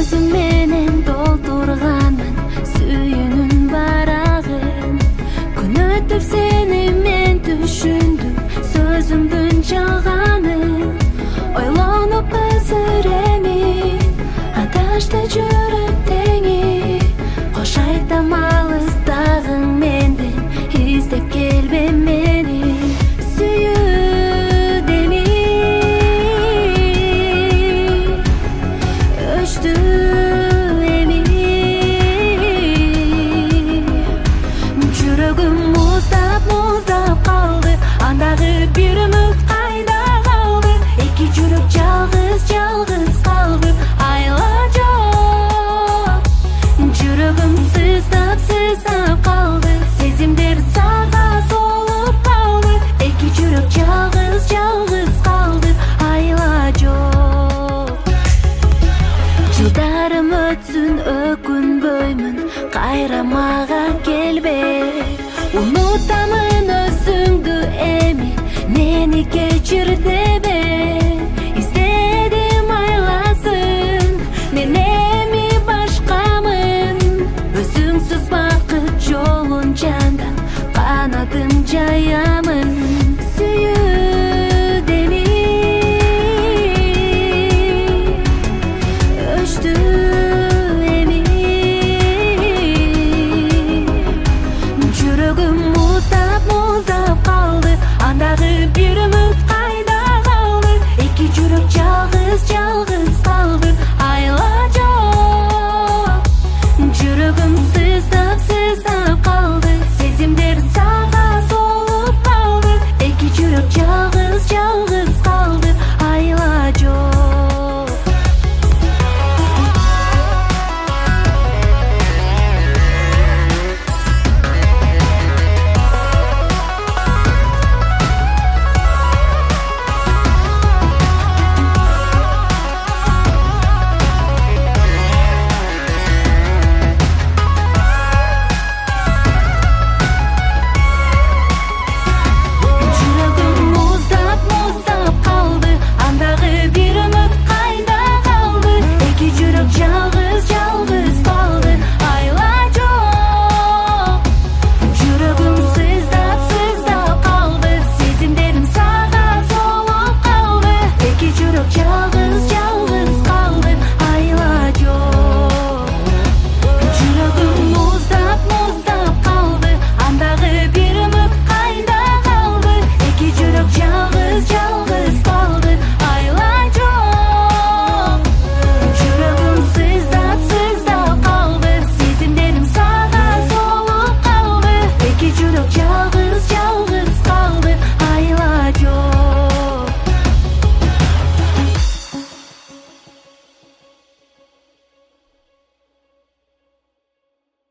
Сөзүң менен толтурганмын сүйүүнүн барагын. Күн өтүп сени мен түшүндүм сөзүңдүн жалганын. Ойлонуп азыр эми адашты жүрөк теңи. Кош айтам алыстагың менден издеп келбе мени. Сүйүү деми өчтү эми. Жүрөгүм муздап калды, андагы бир үмүт кайда калды? Эки жүрөк жалгыз калды, айла жок. Жүрөгүм сыздап калды, сезимдер сага солуп калды. Эки жүрөк жалгыз калды, айла жок. Жылдарым өтсүн өкүнбөймүн, кайра мага келбе. Унутамын өзүңдү эми, мени кечир дебе. Издедим айласын, мен эми башкамын. Өзүңсүз бакыт жолун жандап, канатым жаямын. Сүйүү деми өчтү эми. Жүрөгүм муздап калды, андагы бир үмүт кайда калды? Эки жүрөк жалгыз калды, айла жок. Жүрөгүм сыздап калды.